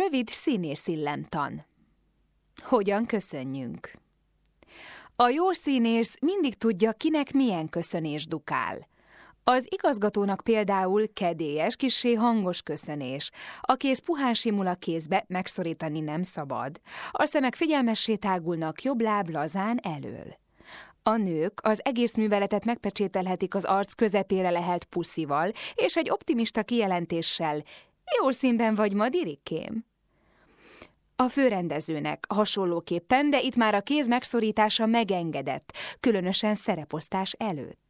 Rövid színészillemtan. Hogyan köszönjünk? A jó színész mindig tudja, kinek milyen köszönés dukál. Az igazgatónak például kedélyes, kissé hangos köszönés. A kéz puhán simul a kézbe, megszorítani nem szabad. A szemek figyelmessé tágulnak, jobb láb lazán elől. A nők az egész műveletet megpecsételhetik az arc közepére lehelt puszival, és egy optimista kijelentéssel: jó színben vagy ma, Dirikém. A főrendezőnek hasonlóképpen, de itt már a kéz megszorítása megengedett, különösen szereposztás előtt.